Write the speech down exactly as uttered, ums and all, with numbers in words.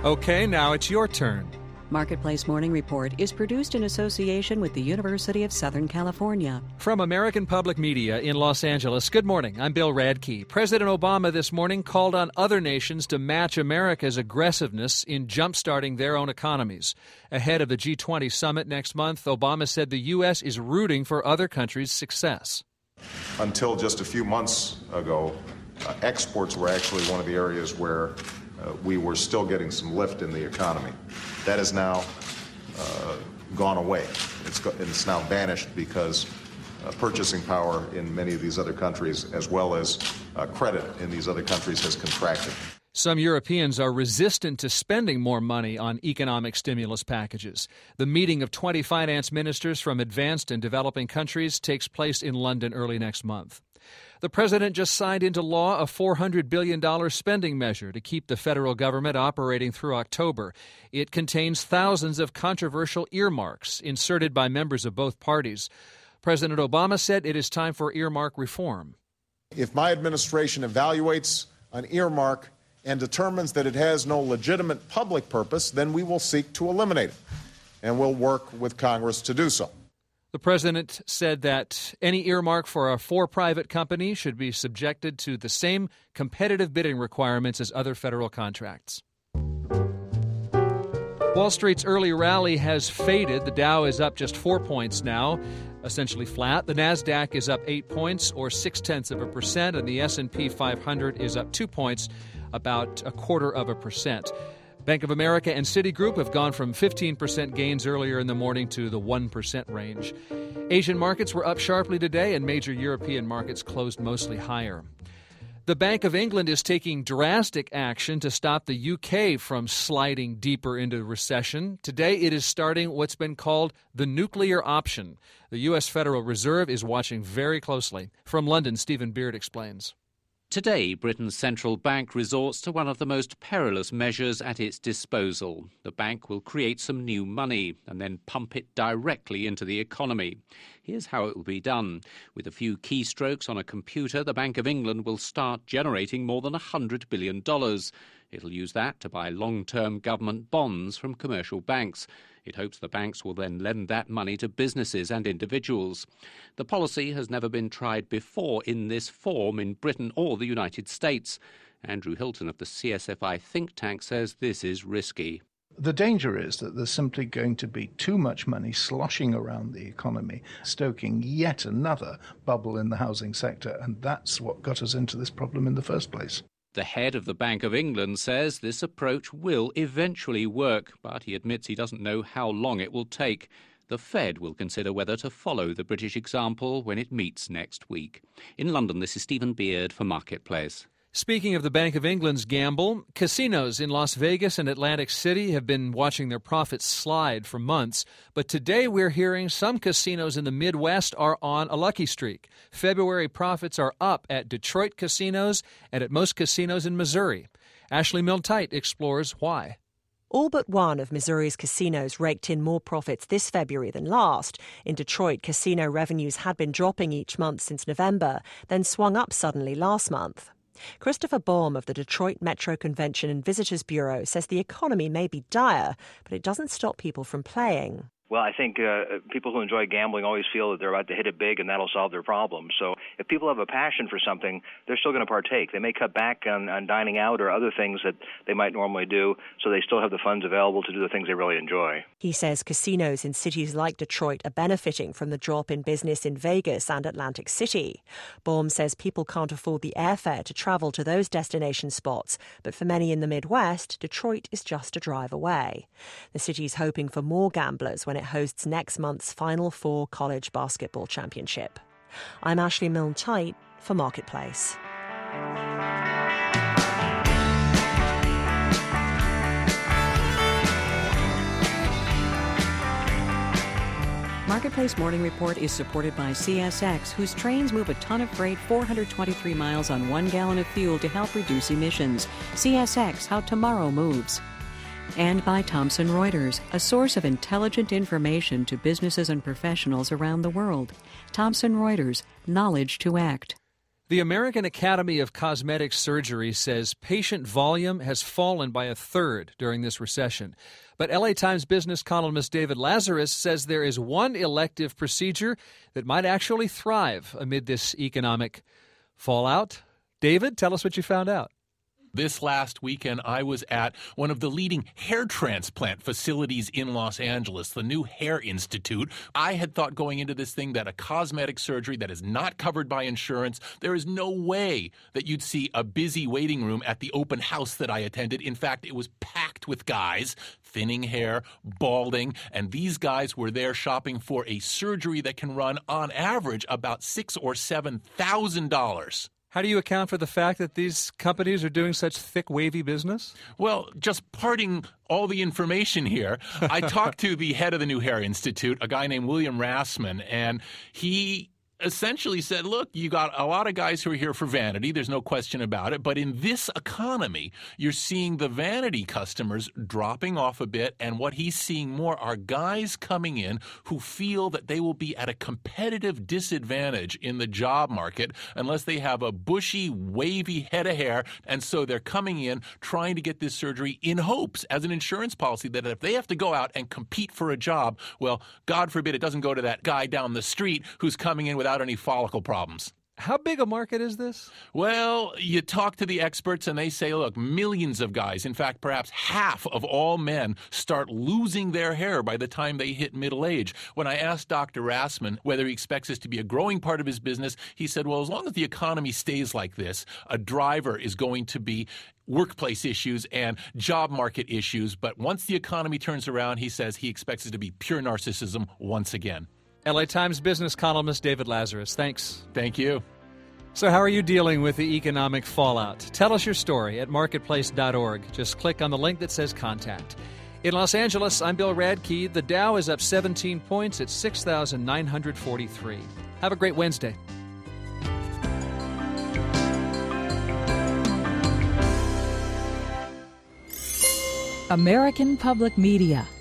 Okay, now it's your turn. Marketplace Morning Report is produced in association with the University of Southern California. From American Public Media in Los Angeles, good morning. I'm Bill Radke. President Obama this morning called on other nations to match America's aggressiveness in jump-starting their own economies. Ahead of the G twenty summit next month, Obama said the U S is rooting for other countries' success. Until just a few months ago, uh, exports were actually one of the areas where Uh, we were still getting some lift in the economy. That has now uh, gone away. It's, go- it's now vanished because uh, purchasing power in many of these other countries, as well as uh, credit in these other countries, has contracted. Some Europeans are resistant to spending more money on economic stimulus packages. The meeting of twenty finance ministers from advanced and developing countries takes place in London early next month. The president just signed into law a four hundred billion dollars spending measure to keep the federal government operating through October. It contains thousands of controversial earmarks inserted by members of both parties. President Obama said it is time for earmark reform. If my administration evaluates an earmark and determines that it has no legitimate public purpose, then we will seek to eliminate it, and we'll work with Congress to do so. The president said that any earmark for a for-private company should be subjected to the same competitive bidding requirements as other federal contracts. Wall Street's early rally has faded. The Dow is up just four points now, essentially flat. The Nasdaq is up eight points, or six-tenths of a percent, and the S and P five hundred is up two points, about a quarter of a percent. Bank of America and Citigroup have gone from fifteen percent gains earlier in the morning to the one percent range. Asian markets were up sharply today, and major European markets closed mostly higher. The Bank of England is taking drastic action to stop the U K from sliding deeper into recession. Today, it is starting what's been called the nuclear option. The U S Federal Reserve is watching very closely. From London, Stephen Beard explains. Today, Britain's central bank resorts to one of the most perilous measures at its disposal. The bank will create some new money and then pump it directly into the economy. Here's how it will be done. With a few keystrokes on a computer, the Bank of England will start generating more than one hundred billion dollars. It'll use that to buy long-term government bonds from commercial banks. It hopes the banks will then lend that money to businesses and individuals. The policy has never been tried before in this form in Britain or the United States. Andrew Hilton of the C S F I think tank says this is risky. The danger is that there's simply going to be too much money sloshing around the economy, stoking yet another bubble in the housing sector, and that's what got us into this problem in the first place. The head of the Bank of England says this approach will eventually work, but he admits he doesn't know how long it will take. The Fed will consider whether to follow the British example when it meets next week. In London, this is Stephen Beard for Marketplace. Speaking of the Bank of England's gamble, casinos in Las Vegas and Atlantic City have been watching their profits slide for months. But today we're hearing some casinos in the Midwest are on a lucky streak. February profits are up at Detroit casinos and at most casinos in Missouri. Ashley Milne-Tite explores why. All but one of Missouri's casinos raked in more profits this February than last. In Detroit, casino revenues had been dropping each month since November, then swung up suddenly last month. Christopher Baum of the Detroit Metro Convention and Visitors Bureau says the economy may be dire, but it doesn't stop people from playing. Well, I think uh, people who enjoy gambling always feel that they're about to hit it big and that'll solve their problem. So if people have a passion for something, they're still going to partake. They may cut back on, on dining out or other things that they might normally do, so they still have the funds available to do the things they really enjoy. He says casinos in cities like Detroit are benefiting from the drop in business in Vegas and Atlantic City. Baum says people can't afford the airfare to travel to those destination spots, but for many in the Midwest, Detroit is just a drive away. The city's hoping for more gamblers when it hosts next month's Final Four College Basketball Championship. I'm Ashley Milne-Tite for Marketplace. Marketplace Morning Report is supported by C S X, whose trains move a ton of freight four hundred twenty-three miles on one gallon of fuel to help reduce emissions. C S X, how tomorrow moves. And by Thomson Reuters, a source of intelligent information to businesses and professionals around the world. Thomson Reuters, knowledge to act. The American Academy of Cosmetic Surgery says patient volume has fallen by a third during this recession. But L A Times business columnist David Lazarus says there is one elective procedure that might actually thrive amid this economic fallout. David, tell us what you found out. This last weekend, I was at one of the leading hair transplant facilities in Los Angeles, the New Hair Institute. I had thought going into this thing that a cosmetic surgery that is not covered by insurance, there is no way that you'd see a busy waiting room at the open house that I attended. In fact, it was packed with guys, thinning hair, balding, and these guys were there shopping for a surgery that can run, on average, about six or seven thousand dollars. How do you account for the fact that these companies are doing such thick, wavy business? Well, just parting all the information here, I talked to the head of the New Hair Institute, a guy named William Rassman, and he essentially said, look, you got a lot of guys who are here for vanity. There's no question about it. But in this economy, you're seeing the vanity customers dropping off a bit. And what he's seeing more are guys coming in who feel that they will be at a competitive disadvantage in the job market unless they have a bushy, wavy head of hair. And so they're coming in trying to get this surgery in hopes as an insurance policy that if they have to go out and compete for a job, well, God forbid it doesn't go to that guy down the street who's coming in with without any follicle problems. How big a market is this? Well, you talk to the experts and they say, look, millions of guys, in fact, perhaps half of all men start losing their hair by the time they hit middle age. When I asked Doctor Rassman whether he expects this to be a growing part of his business, he said, well, as long as the economy stays like this, a driver is going to be workplace issues and job market issues. But once the economy turns around, he says he expects it to be pure narcissism once again. L A Times business columnist David Lazarus, thanks. Thank you. So how are you dealing with the economic fallout? Tell us your story at marketplace dot org. Just click on the link that says Contact. In Los Angeles, I'm Bill Radke. The Dow is up seventeen points at six thousand nine hundred forty-three. Have a great Wednesday. American Public Media